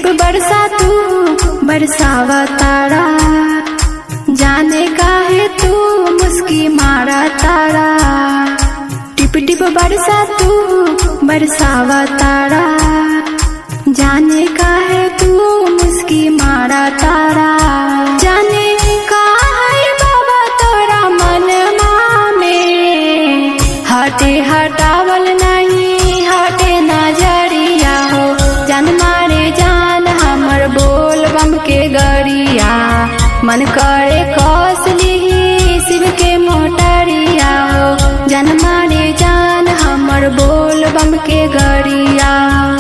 बरसा तू बरसावा तारा, जाने काहे तू मुस्की मारा तारा। टिप टिप बरसा तू बरसावा तारा, जाने काहे तू मुस्की मारा तारा। जाने काहे बाबा तोरा मनमा में, हटे हटावल नहीं हटे नजरिया हो। जान मारे जान हमर बोल बम के गरिया, मन करे कौसली शिव के मोटरिया हो। जान मारे जान हमर बोल बम के गरिया।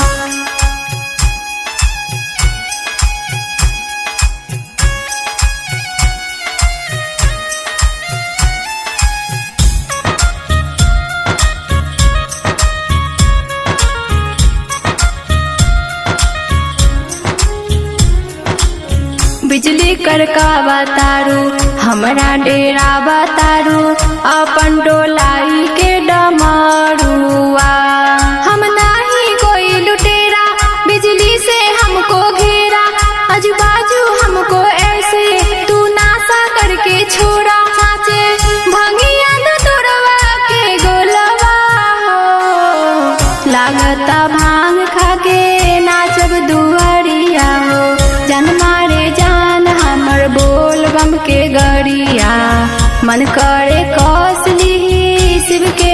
बिजली करकावा तारू हमरा डेरा बतारू, अपन डोलाई के डमरुआ। हम नाही कोई लुटेरा, बिजली से हमको घेरा, आजू बाजू हमको ऐसे तू नासा करके छोड़ा। साचे भंगिया न तोड़वा के गोलवा हो, लागता भांग खा के नाचब दुआरिया हो। जान मारे जान हमर बोल बम के गरिया, मन करे कौसली शिव के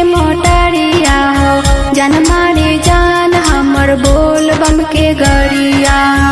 मोटरिया हो। जान मारे जान हमर बोल बम के गरिया।